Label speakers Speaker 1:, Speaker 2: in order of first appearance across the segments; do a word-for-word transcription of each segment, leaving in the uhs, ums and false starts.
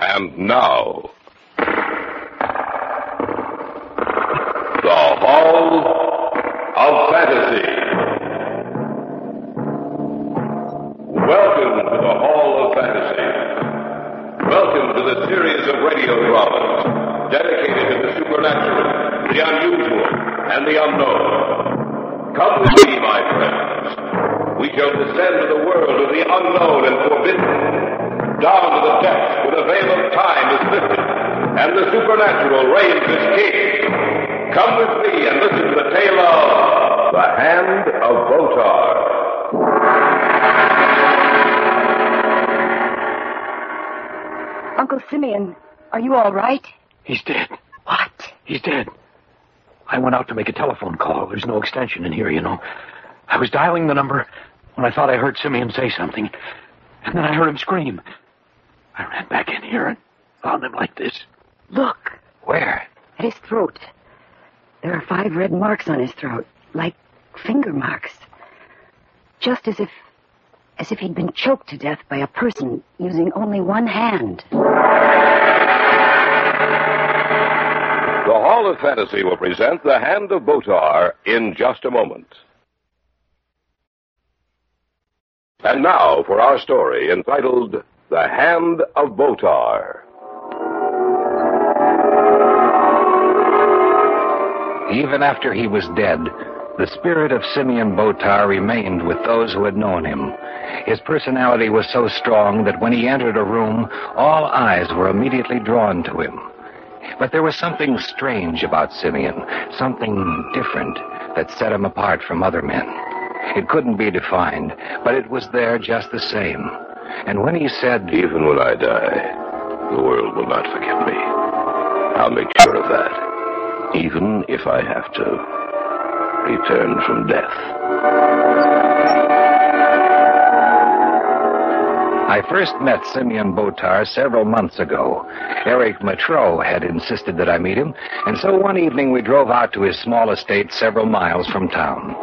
Speaker 1: And now, the Hall of Fantasy. Welcome to the Hall of Fantasy. Welcome to the series of radio dramas dedicated to the supernatural, the unusual, and the unknown. Come with me, my friends. We shall descend to the world of the unknown and forbidden, down to the depths where the veil of time is lifted, and the supernatural reigns as king. Come with me and listen to the tale of The Hand of Botar.
Speaker 2: Uncle Simeon, are you all right?
Speaker 3: He's dead.
Speaker 2: What?
Speaker 3: He's dead. I went out to make a telephone call. There's no extension in here, you know. I was dialing the number when I thought I heard Simeon say something. And then I heard him scream. I ran back in here and found him like this.
Speaker 2: Look.
Speaker 3: Where?
Speaker 2: At his throat. There are five red marks on his throat, like finger marks. Just as if... as if he'd been choked to death by a person using only one hand.
Speaker 1: The Hall of Fantasy will present The Hand of Botar in just a moment. And now for our story entitled The Hand of Botar.
Speaker 4: Even after he was dead, the spirit of Simeon Botar remained with those who had known him. His personality was so strong that when he entered a room, all eyes were immediately drawn to him. But there was something strange about Simeon, something different that set him apart from other men. It couldn't be defined, but it was there just the same. And when he said,
Speaker 1: "Even when I die, the world will not forget me. I'll make sure of that, even if I have to return from death."
Speaker 4: I first met Simeon Botar several months ago. Eric Matreau had insisted that I meet him, and so one evening we drove out to his small estate several miles from town.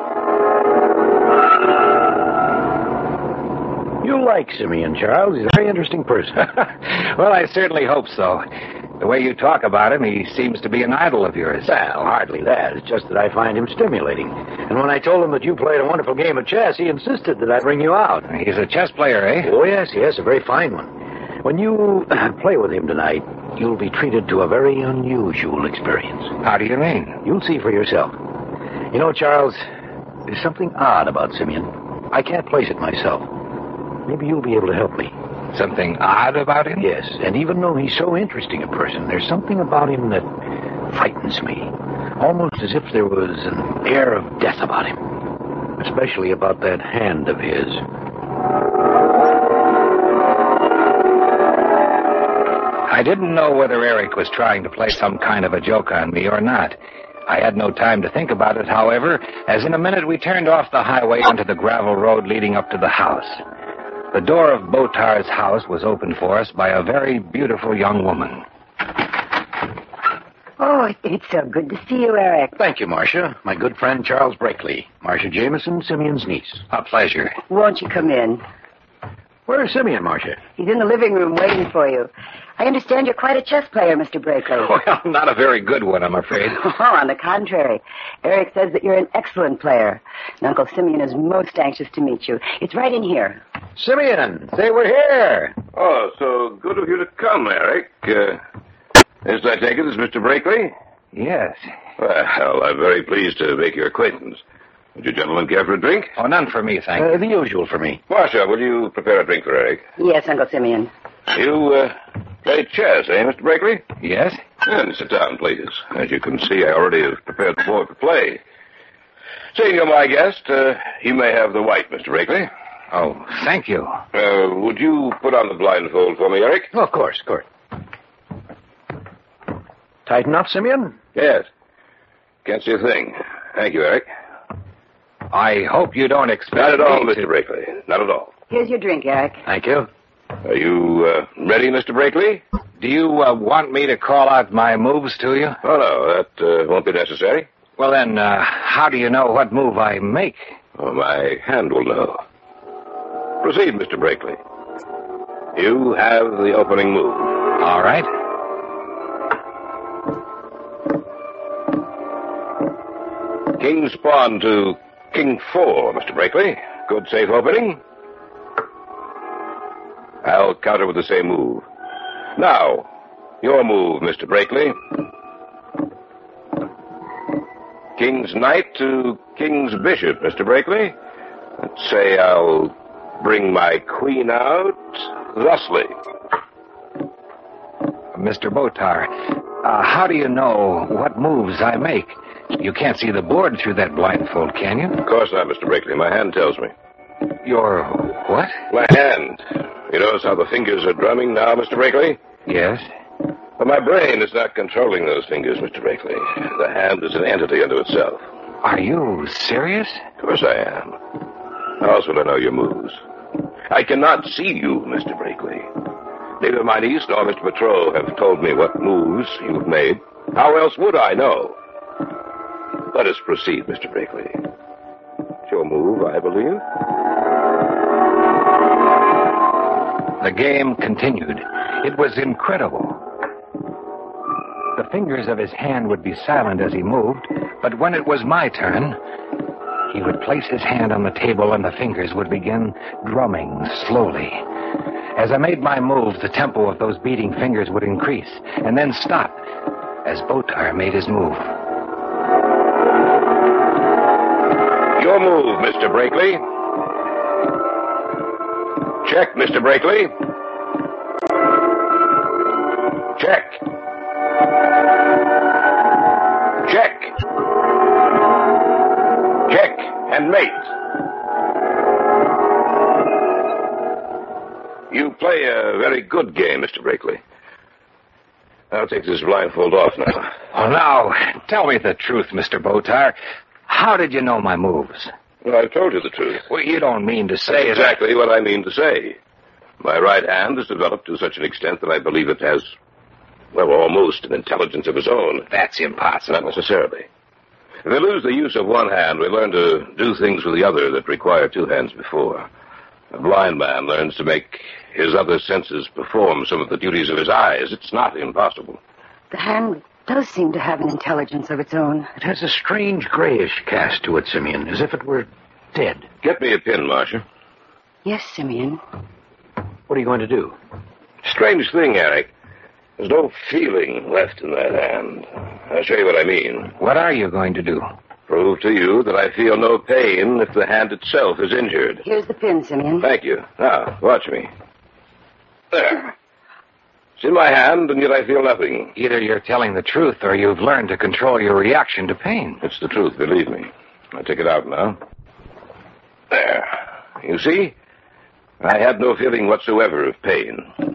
Speaker 3: You like Simeon, Charles. He's a very interesting person.
Speaker 4: Well, I certainly hope so. The way you talk about him, he seems to be an idol of yours.
Speaker 3: Well, hardly that. It's just that I find him stimulating. And when I told him that you played a wonderful game of chess, he insisted that I bring you out.
Speaker 4: He's a chess player, eh?
Speaker 3: Oh, yes, yes, a very fine one. When you play with him tonight, you'll be treated to a very unusual experience.
Speaker 4: How do you mean?
Speaker 3: You'll see for yourself. You know, Charles, there's something odd about Simeon. I can't place it myself. Maybe you'll be able to help me.
Speaker 4: Something odd about him?
Speaker 3: Yes, and even though he's so interesting a person, there's something about him that frightens me. Almost as if there was an air of death about him. Especially about that hand of his.
Speaker 4: I didn't know whether Eric was trying to play some kind of a joke on me or not. I had no time to think about it, however, as in a minute we turned off the highway onto the gravel road leading up to the house. The door of Botar's house was opened for us by a very beautiful young woman.
Speaker 2: Oh, it's so good to see you, Eric.
Speaker 3: Thank you, Marcia. My good friend Charles Brakely. Marcia Jameson, Simeon's niece.
Speaker 4: A pleasure.
Speaker 2: Won't you come in?
Speaker 3: Where's Simeon, Marcia?
Speaker 2: He's in the living room waiting for you. I understand you're quite a chess player, Mister Brakely.
Speaker 4: Well, not a very good one, I'm afraid.
Speaker 2: Oh, on the contrary. Eric says that you're an excellent player. And Uncle Simeon is most anxious to meet you. It's right in here.
Speaker 3: Simeon, say we're here.
Speaker 1: Oh, so good of you to come, Eric. Uh, this, I take it, is Mister Brakely?
Speaker 4: Yes.
Speaker 1: Well, I'm very pleased to make your acquaintance. Would you gentlemen care for a drink?
Speaker 4: Oh, none for me, thank
Speaker 3: Uh,
Speaker 4: you.
Speaker 3: the usual for me.
Speaker 1: Marcia, will you prepare a drink for Eric?
Speaker 2: Yes, Uncle Simeon.
Speaker 1: You, uh, play chess, eh, Mister Brakely?
Speaker 4: Yes?
Speaker 1: Then sit down, please. As you can see, I already have prepared the board for play. Seeing you're my guest, uh, you may have the white, Mister Brakely.
Speaker 4: Oh, thank you.
Speaker 1: Uh, would you put on the blindfold for me, Eric?
Speaker 3: Oh, of course, of course. Tighten up, Simeon?
Speaker 1: Yes. Can't see a thing. Thank you, Eric.
Speaker 4: I hope you don't expect
Speaker 1: Not at all,
Speaker 4: me
Speaker 1: Mister
Speaker 4: to...
Speaker 1: Brakely. Not at all.
Speaker 2: Here's your drink, Eric.
Speaker 3: Thank you.
Speaker 1: Are you, uh, ready, Mister Brakely?
Speaker 4: Do you uh, want me to call out my moves to you?
Speaker 1: Oh, no, that uh, won't be necessary.
Speaker 4: Well, then, uh, how do you know what move I make?
Speaker 1: Oh, my hand will know. Proceed, Mister Brakely. You have the opening move.
Speaker 4: All right.
Speaker 1: King's pawn to king four, Mister Brakely. Good safe opening. I'll counter with the same move. Now, your move, Mister Brakely. King's knight to king's bishop, Mister Brakely. Let's say I'll bring my queen out thusly.
Speaker 4: Mister Botar, uh, how do you know what moves I make? You can't see the board through that blindfold, can you?
Speaker 1: Of course not, Mister Brakely. My hand tells me.
Speaker 4: Your what?
Speaker 1: My hand. You notice how the fingers are drumming now, Mister Brakely?
Speaker 4: Yes.
Speaker 1: But my brain is not controlling those fingers, Mister Brakely. The hand is an entity unto itself.
Speaker 4: Are you serious?
Speaker 1: Of course I am. How else would I know your moves? I cannot see you, Mister Brakely. Neither my niece nor Mister Betrot have told me what moves you've made. How else would I know? Let us proceed, Mister Brakely. It's your move, I believe.
Speaker 4: The game continued. It was incredible. The fingers of his hand would be silent as he moved, but when it was my turn, he would place his hand on the table and the fingers would begin drumming slowly. As I made my move, the tempo of those beating fingers would increase and then stop as Botar made his move.
Speaker 1: Your move, Mister Brakely. Check, Mister Brakely. Check. Check. Check and mate. You play a very good game, Mister Brakely. I'll take this blindfold off now.
Speaker 4: Oh, now, tell me the truth, Mister Botar. How did you know my moves?
Speaker 1: Well, I've told you the truth.
Speaker 4: Well, you don't mean to say
Speaker 1: That's exactly what I mean to say. My right hand has developed to such an extent that I believe it has, well, almost an intelligence of its own.
Speaker 4: That's impossible.
Speaker 1: Not necessarily. If we lose the use of one hand, we learn to do things with the other that require two hands before. A blind man learns to make his other senses perform some of the duties of his eyes. It's not impossible.
Speaker 2: The hand does seem to have an intelligence of its own.
Speaker 3: It has a strange grayish cast to it, Simeon, as if it were dead.
Speaker 1: Get me a pin, Marcia.
Speaker 2: Yes, Simeon.
Speaker 3: What are you going to do?
Speaker 1: Strange thing, Eric. There's no feeling left in that hand. I'll show you what I mean.
Speaker 4: What are you going to do?
Speaker 1: Prove to you that I feel no pain if the hand itself is injured.
Speaker 2: Here's the pin, Simeon.
Speaker 1: Thank you. Now, watch me. There. It's in my hand, and yet I feel nothing.
Speaker 4: Either you're telling the truth or you've learned to control your reaction to pain.
Speaker 1: It's the truth, believe me. I'll take it out now. There. You see? I had no feeling whatsoever of pain.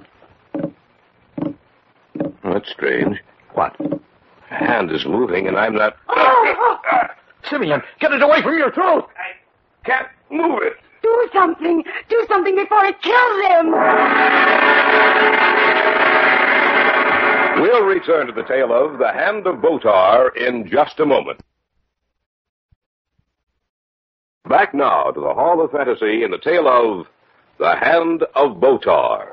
Speaker 1: That's strange.
Speaker 3: What?
Speaker 1: The hand is moving, and I'm not...
Speaker 3: Simeon, get it away from your throat!
Speaker 1: I can't move it.
Speaker 2: Do something! Do something before it kills him!
Speaker 1: We'll return to the tale of The Hand of Botar in just a moment. Back now to the Hall of Fantasy in the tale of The Hand of Botar.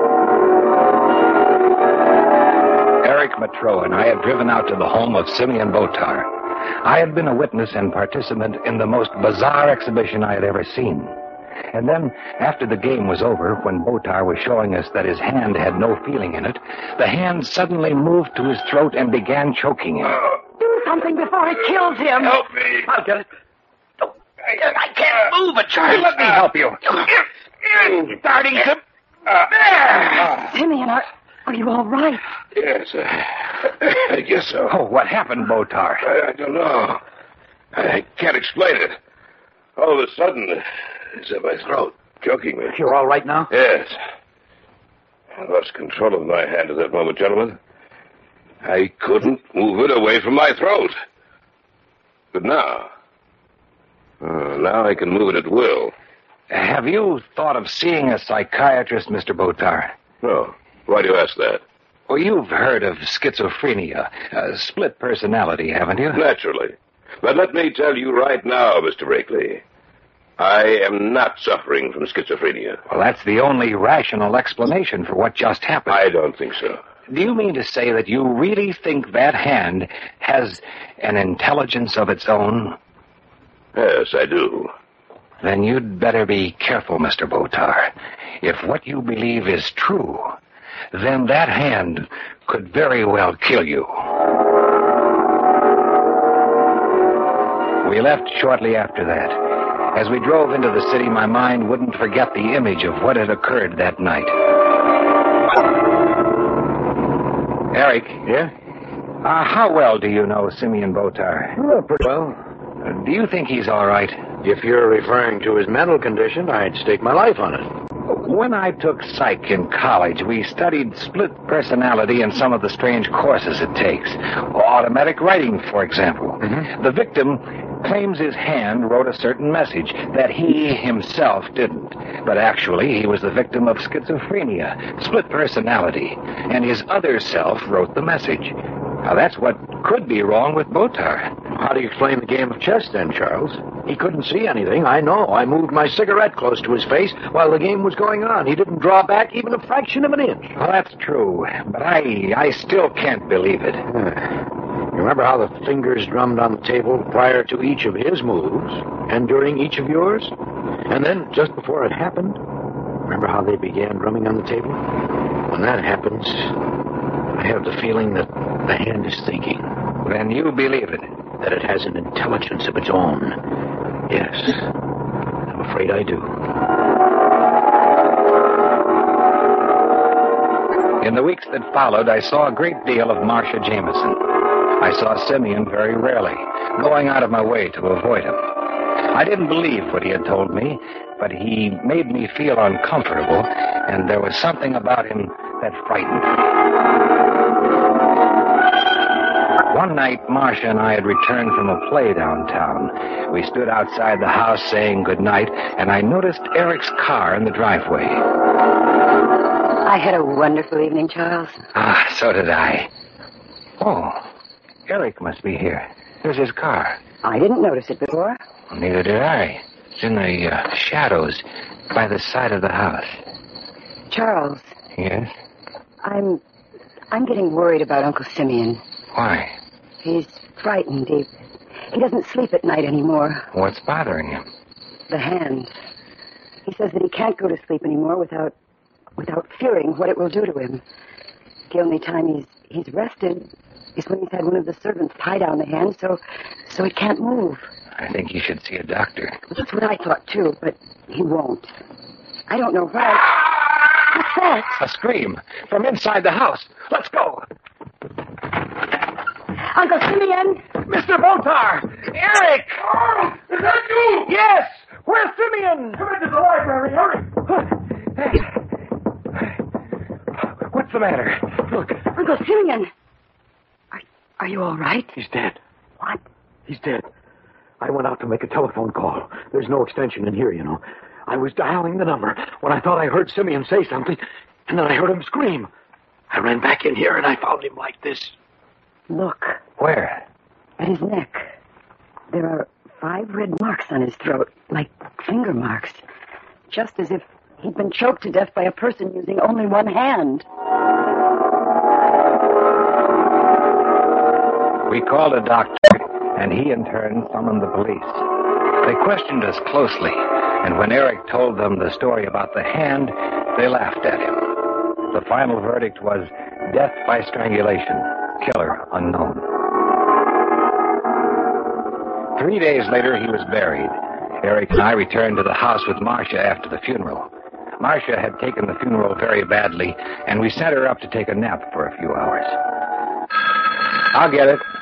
Speaker 4: Eric Betrot and I had driven out to the home of Simeon Botar. I had been a witness and participant in the most bizarre exhibition I had ever seen. And then, after the game was over, when Botar was showing us that his hand had no feeling in it, the hand suddenly moved to his throat and began choking him.
Speaker 2: Do something before it kills him!
Speaker 1: Help me.
Speaker 3: I'll get it.
Speaker 1: Oh, I, I can't move it, Charlie.
Speaker 3: Let me help you.
Speaker 1: It's starting to... Uh, there.
Speaker 2: Simeon, are, are you all right?
Speaker 1: Yes, uh, I guess so.
Speaker 4: Oh, what happened, Botar?
Speaker 1: I, I don't know. I can't explain it. All of a sudden, it's in my throat, choking me.
Speaker 3: You're all right now?
Speaker 1: Yes. I lost control of my hand at that moment, gentlemen. I couldn't move it away from my throat. But now... Uh, now I can move it at will.
Speaker 4: Have you thought of seeing a psychiatrist, Mister Botar?
Speaker 1: No. Why do you ask that?
Speaker 4: Well, you've heard of schizophrenia, uh, split personality, haven't you?
Speaker 1: Naturally. But let me tell you right now, Mister Brakely, I am not suffering from schizophrenia.
Speaker 4: Well, that's the only rational explanation for what just happened.
Speaker 1: I don't think so.
Speaker 4: Do you mean to say that you really think that hand has an intelligence of its own?
Speaker 1: Yes, I do.
Speaker 4: Then you'd better be careful, Mister Botar. If what you believe is true, then that hand could very well kill you. We left shortly after that. As we drove into the city, my mind wouldn't forget the image of what had occurred that night. Eric.
Speaker 3: Yeah?
Speaker 4: Uh, how well do you know Simeon Botar?
Speaker 3: Oh, pretty well.
Speaker 4: Uh, do you think he's all right?
Speaker 3: If you're referring to his mental condition, I'd stake my life on it.
Speaker 4: When I took psych in college, we studied split personality and some of the strange courses it takes. Automatic writing, for example.
Speaker 3: Mm-hmm.
Speaker 4: The victim claims his hand wrote a certain message that he himself didn't. But actually, he was the victim of schizophrenia, split personality, and his other self wrote the message. Now, that's what could be wrong with Botar.
Speaker 3: How do you explain the game of chess, then, Charles? He couldn't see anything, I know. I moved my cigarette close to his face while the game was going on. He didn't draw back even a fraction of an inch.
Speaker 4: Well, that's true, but I I still can't believe it.
Speaker 3: You remember how the fingers drummed on the table prior to each of his moves and during each of yours? And then, just before it happened, remember how they began drumming on the table? When that happens, I have the feeling that the hand is thinking.
Speaker 4: Then you believe it?
Speaker 3: That it has an intelligence of its own. Yes. I'm afraid I do.
Speaker 4: In the weeks that followed, I saw a great deal of Marcia Jameson. I saw Simeon very rarely, going out of my way to avoid him. I didn't believe what he had told me, but he made me feel uncomfortable, and there was something about him that frightened me. One night, Marcia and I had returned from a play downtown. We stood outside the house saying goodnight, and I noticed Eric's car in the driveway.
Speaker 2: I had a wonderful evening, Charles.
Speaker 4: Ah, so did I. Oh, Eric must be here. There's his car.
Speaker 2: I didn't notice it before.
Speaker 4: Well, neither did I. It's in the uh, shadows by the side of the house.
Speaker 2: Charles.
Speaker 4: Yes?
Speaker 2: I'm... I'm getting worried about Uncle Simeon.
Speaker 4: Why?
Speaker 2: He's frightened. He, he doesn't sleep at night anymore.
Speaker 4: What's bothering him?
Speaker 2: The hand. He says that he can't go to sleep anymore without without fearing what it will do to him. The only time he's he's rested is when he's had one of the servants tie down the hand so so it can't move.
Speaker 4: I think you should see a doctor.
Speaker 2: That's what I thought, too, but he won't. I don't know why. What's that?
Speaker 4: A scream from inside the house. Let's go.
Speaker 2: Uncle Simeon!
Speaker 4: Mister Botar! Eric!
Speaker 3: Oh, is that you?
Speaker 4: Yes! Where's Simeon?
Speaker 3: Come into the library, hurry!
Speaker 4: What's the matter? Look.
Speaker 2: Uncle Simeon! Are, are you all right?
Speaker 3: He's dead.
Speaker 2: What?
Speaker 3: He's dead. I went out to make a telephone call. There's no extension in here, you know. I was dialing the number when I thought I heard Simeon say something, and then I heard him scream. I ran back in here, and I found him like this.
Speaker 2: Look.
Speaker 4: Where?
Speaker 2: At his neck. There are five red marks on his throat, like finger marks. Just as if he'd been choked to death by a person using only one hand.
Speaker 4: We called a doctor, and he in turn summoned the police. They questioned us closely, and when Eric told them the story about the hand, they laughed at him. The final verdict was death by strangulation, killer unknown. Three days later, he was buried. Eric and I returned to the house with Marcia after the funeral. Marcia had taken the funeral very badly, and we sent her up to take a nap for a few hours. I'll get it.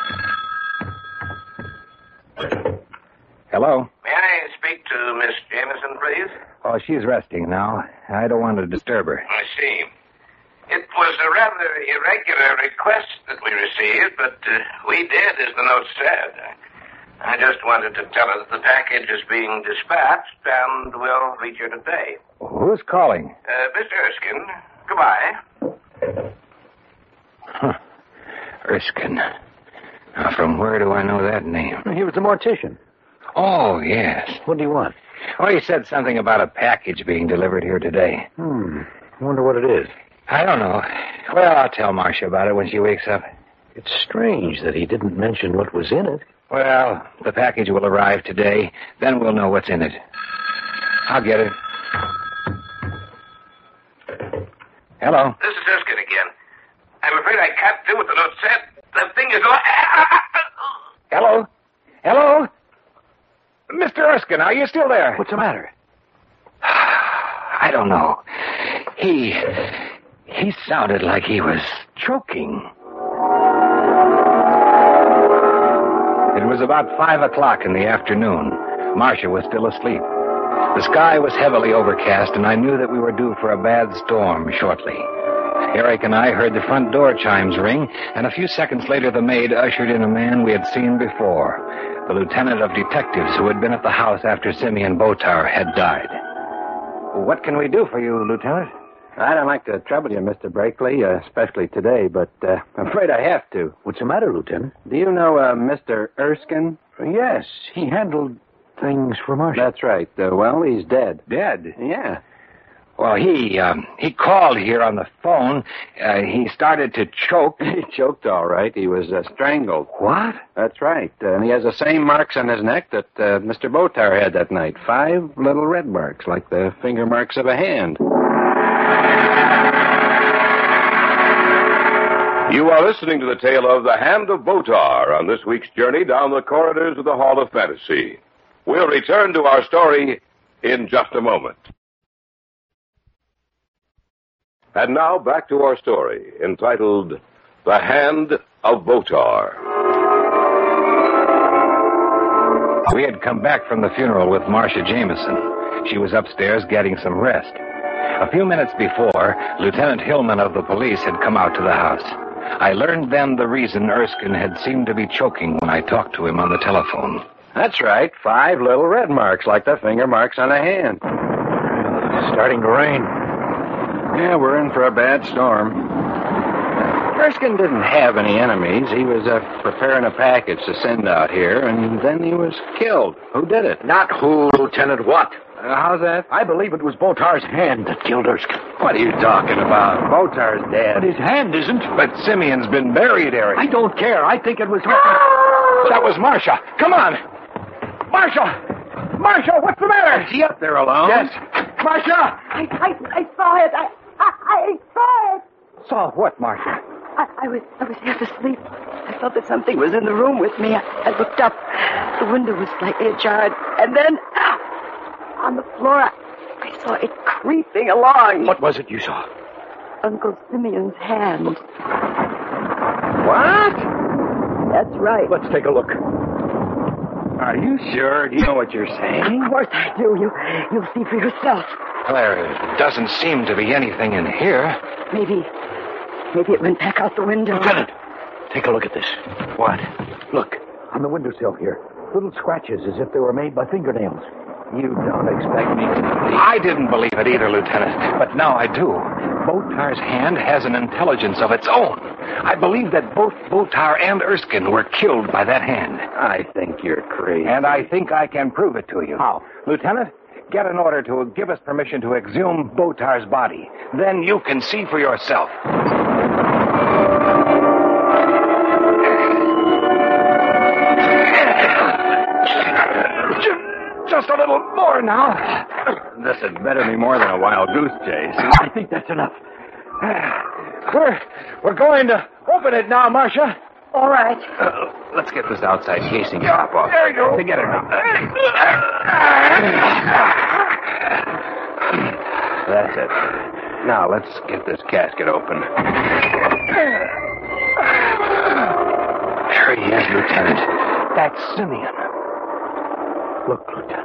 Speaker 4: Hello?
Speaker 5: May I speak to Miss Jameson, please?
Speaker 4: Oh, she's resting now. I don't want to disturb her.
Speaker 5: I see. It was a rather irregular request that we received, but uh, we did, as the note said. I just wanted to tell her that the package is being dispatched and will reach her today.
Speaker 4: Who's calling?
Speaker 5: Uh, Mister Erskine, goodbye.
Speaker 4: Huh. Erskine. Now, from where do I know that name?
Speaker 3: He was a mortician.
Speaker 4: Oh, yes.
Speaker 3: What do you want?
Speaker 4: Oh, he said something about a package being delivered here today.
Speaker 3: Hmm. I wonder what it is.
Speaker 4: I don't know. Well, I'll tell Marcia about it when she wakes up.
Speaker 3: It's strange that he didn't mention what was in it.
Speaker 4: Well, the package will arrive today. Then we'll know what's in it. I'll get it. Hello.
Speaker 5: This is Erskine again. I'm afraid I can't do what the note said. The thing is...
Speaker 4: Hello? Hello? Mister Erskine, are you still there?
Speaker 3: What's the matter?
Speaker 4: I don't know. He... He sounded like he was choking. It was about five o'clock in the afternoon. Marcia was still asleep. The sky was heavily overcast, and I knew that we were due for a bad storm shortly. Eric and I heard the front door chimes ring, and a few seconds later the maid ushered in a man we had seen before, the lieutenant of detectives who had been at the house after Simeon Botar had died. What can we do for you, Lieutenant?
Speaker 6: I don't like to trouble you, Mister Brakely, uh, especially today, but uh, I'm afraid I have to.
Speaker 3: What's the matter, Lieutenant?
Speaker 6: Do you know uh, Mister Erskine?
Speaker 3: Yes, he handled things for Marcia.
Speaker 6: That's right. Uh, well, he's dead.
Speaker 4: Dead?
Speaker 6: Yeah.
Speaker 4: Well, he um, he called here on the phone. Uh, he started to choke.
Speaker 6: He choked all right. He was uh, strangled.
Speaker 4: What?
Speaker 6: That's right. Uh, and he has the same marks on his neck that uh, Mister Botar had that night. Five little red marks, like the finger marks of a hand.
Speaker 1: You are listening to the tale of The Hand of Botar on this week's journey down the corridors of the Hall of Fantasy. We'll return to our story in just a moment. And now back to our story, entitled The Hand of Botar.
Speaker 4: We had come back from the funeral with Marcia Jameson. She was upstairs getting some rest. A few minutes before, Lieutenant Hillman of the police had come out to the house. I learned then the reason Erskine had seemed to be choking when I talked to him on the telephone.
Speaker 6: That's right. Five little red marks, like the finger marks on a hand.
Speaker 3: It's starting to rain.
Speaker 6: Yeah, we're in for a bad storm. Erskine didn't have any enemies. He was uh, preparing a package to send out here, and then he was killed. Who did it?
Speaker 3: Not who, Lieutenant, what?
Speaker 6: Uh, how's that?
Speaker 3: I believe it was Botar's hand that killed Erskine.
Speaker 6: What are you talking about? Botar's dead.
Speaker 3: But his hand isn't.
Speaker 4: But Simeon's been buried, Eric.
Speaker 3: I don't care. I think it was...
Speaker 4: That was Marcia. Come on. Marcia! Marcia, what's the matter?
Speaker 6: Is he up there alone?
Speaker 4: Yes. Marcia!
Speaker 2: I, I, I saw it. I, I, I saw it.
Speaker 4: Saw what, Marcia?
Speaker 2: I, I was, I was half asleep. I felt that something was in the room with me. I, I looked up. The window was slightly ajar, and then on the floor, I, I saw it creeping along.
Speaker 3: What was it you saw?
Speaker 2: Uncle Simeon's hand.
Speaker 6: What?
Speaker 2: That's right.
Speaker 3: Let's take a look.
Speaker 6: Are you sure? Do you know what you're saying?
Speaker 2: Of course I do. You, you'll see for yourself.
Speaker 4: There doesn't seem to be anything in here.
Speaker 2: Maybe, maybe it went back out the window.
Speaker 3: Lieutenant, take a look at this.
Speaker 4: What?
Speaker 3: Look, on the windowsill here. Little scratches as if they were made by fingernails.
Speaker 6: You don't expect me to believe...
Speaker 4: I didn't believe it either, Lieutenant, but now I do. Botar's hand has an intelligence of its own. I believe that both Botar and Erskine were killed by that hand.
Speaker 6: I think you're crazy.
Speaker 4: And I think I can prove it to you.
Speaker 3: How?
Speaker 4: Lieutenant, get an order to give us permission to exhume Botar's body. Then you can see for yourself. Just a little more now.
Speaker 6: This had better be more than a wild goose chase.
Speaker 3: I think that's enough.
Speaker 4: We're, we're going to open it now, Marcia.
Speaker 2: All right.
Speaker 6: Uh, let's get this outside casing top off.
Speaker 4: There you go.
Speaker 6: Together now. That's it. Now, let's get this casket open.
Speaker 4: There he is, Lieutenant. That's Simeon.
Speaker 3: Look, Lieutenant.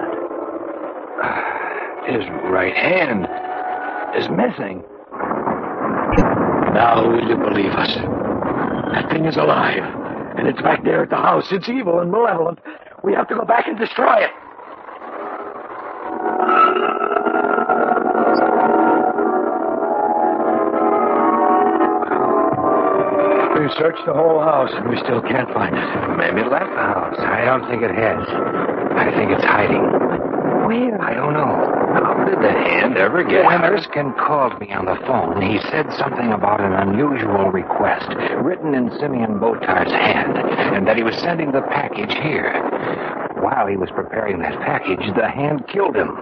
Speaker 6: His right hand is missing.
Speaker 3: Now will you believe us? That thing is alive, and it's back there at the house. It's evil and malevolent. We have to go back and destroy it. We've searched the whole house, and we still can't find it.
Speaker 6: Maybe it left the house.
Speaker 4: I don't think it has. I think it's hiding.
Speaker 2: Where?
Speaker 4: I don't know.
Speaker 6: How did the hand ever get
Speaker 4: When
Speaker 6: out?
Speaker 4: Erskine called me on the phone, he said something about an unusual request written in Simeon Botar's hand, and that he was sending the package here. While he was preparing that package, the hand killed him.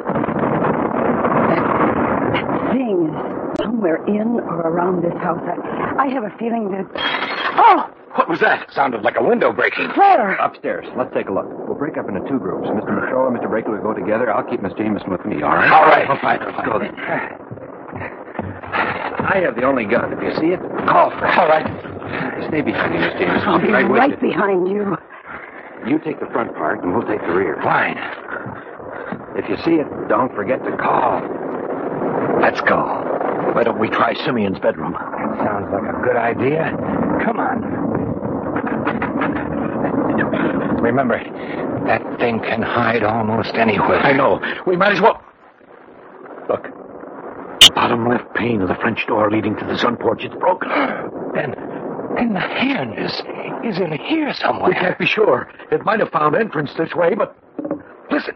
Speaker 2: That thing is somewhere in or around this house. I, I have a feeling that... Oh!
Speaker 3: What was that?
Speaker 4: Sounded like a window breaking.
Speaker 2: Where?
Speaker 6: Upstairs. Let's take a look. We'll break up into two groups. Mister Michaud and Mister Braker will go together. I'll keep Miss Jameson with me, all right?
Speaker 3: All right. I'll find her.
Speaker 6: Go then. I have the only gun. If you see it, call for it.
Speaker 3: All right.
Speaker 6: Stay behind me, Miss Jameson.
Speaker 2: I'll be
Speaker 6: right,
Speaker 2: right,
Speaker 6: with you.
Speaker 2: behind you.
Speaker 6: You take the front part, and we'll take the rear.
Speaker 4: Fine.
Speaker 6: If you see it, don't forget to call.
Speaker 4: Let's go.
Speaker 3: Why don't we try Simeon's bedroom?
Speaker 4: That sounds like a good idea. Come on. Remember, that thing can hide almost anywhere.
Speaker 3: I know. We might as well... Look. Bottom left pane of the French door leading to the sun porch is broken.
Speaker 4: Then, then the hand is, is in here somewhere.
Speaker 3: We can't be sure. It might have found entrance this way, but... Listen.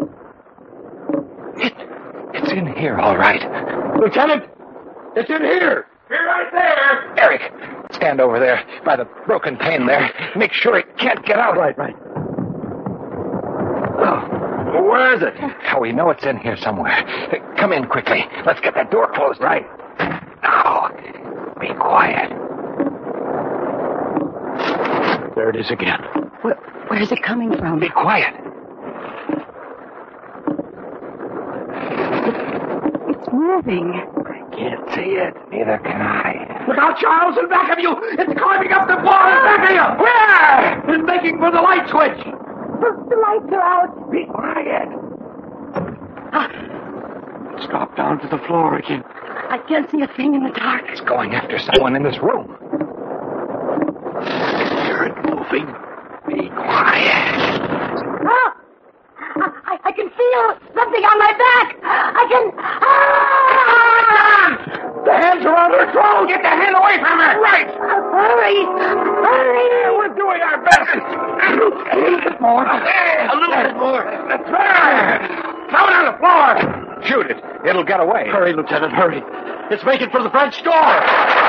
Speaker 4: It, it's in here, all right.
Speaker 3: Lieutenant! It's in here!
Speaker 5: You're right there.
Speaker 4: Eric, stand over there by the broken pane there. Make sure it can't get out.
Speaker 3: Right, right.
Speaker 4: Oh,
Speaker 6: Where is it?
Speaker 4: how we know it's in here somewhere. Come in quickly. Let's get that door closed.
Speaker 6: Right.
Speaker 4: Now, be quiet.
Speaker 3: There it is again.
Speaker 2: Where, where's it coming from?
Speaker 4: Be quiet.
Speaker 2: It's moving.
Speaker 4: Can't see it. Neither can I.
Speaker 3: Look out, Charles, in back of you! It's climbing up the wall in back of you! Where? It's making for the light switch!
Speaker 2: The, the lights are out.
Speaker 3: Be quiet! It's dropped down to the floor again.
Speaker 2: I can't see a thing in the dark.
Speaker 4: It's going after someone in this room.
Speaker 3: Hear it moving.
Speaker 4: Be quiet.
Speaker 2: Ah! I, I can feel something on my back. I can... Ah!
Speaker 3: The hands are on her throat! Get the hand away from her! Right!
Speaker 2: Hurry! Hurry!
Speaker 3: We're doing our best! A little bit more. A little bit more. That's better! Throw it on the floor!
Speaker 4: Shoot it. It'll get away.
Speaker 3: Hurry, Lieutenant, hurry. It's making for the French door!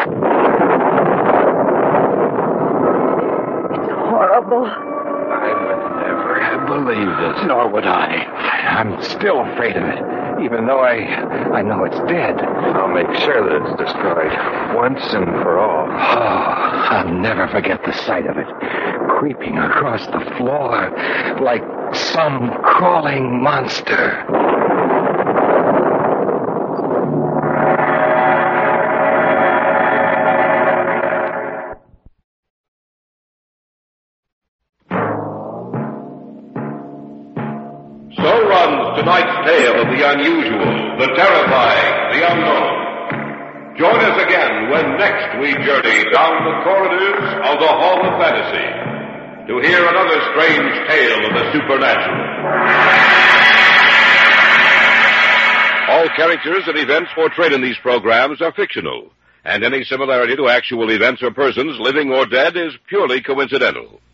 Speaker 2: It's horrible.
Speaker 6: I would never have believed it.
Speaker 3: Nor would I.
Speaker 4: I'm still afraid of it, even though I I know it's dead.
Speaker 6: I'll make sure that it's destroyed once and for all.
Speaker 4: Oh, I'll never forget the sight of it, creeping across the floor like some crawling monster.
Speaker 1: So runs tonight's tale of the unusual, the terrifying, the unknown. Join us again when next we journey down the corridors of the Hall of Fantasy to hear another strange tale of the supernatural. All characters and events portrayed in these programs are fictional, and any similarity to actual events or persons, living or dead, is purely coincidental.